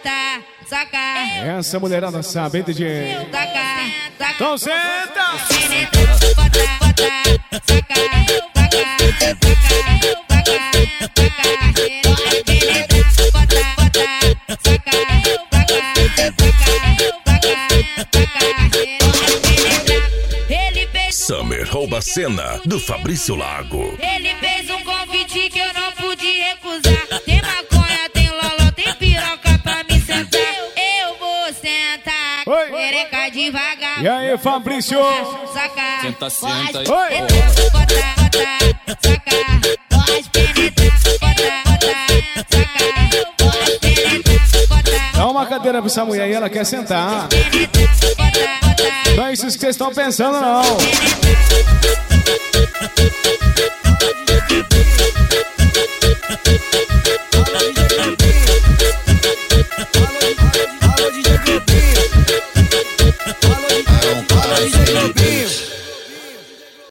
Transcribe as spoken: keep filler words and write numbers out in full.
bota, saca. Essa mulherada sabe, hein, D J? Taca, taca. Então senta! Penetra, bota, bota, saca, taca, taca, taca, taca. Penetra, bota, bota, saca, taca, taca, taca, taca. Ele fez Summer rouba a cena do Fabrício Lago. Ele fez um convite que eu não pude recusar. Tem maconha, tem loló, tem piroca pra me sentar. Eu vou sentar, Oi. pereca devagar. E aí, Fabrício? Saca, Senta, senta aí. Oi. bota, bota, saca. Pode penetrar, bota, bota, saca. Pode penetrar, bota, Dá uma cadeira pra essa mulher aí, ela quer sentar. penetrar, bota, bota. Não é isso que vocês estão pensando, não.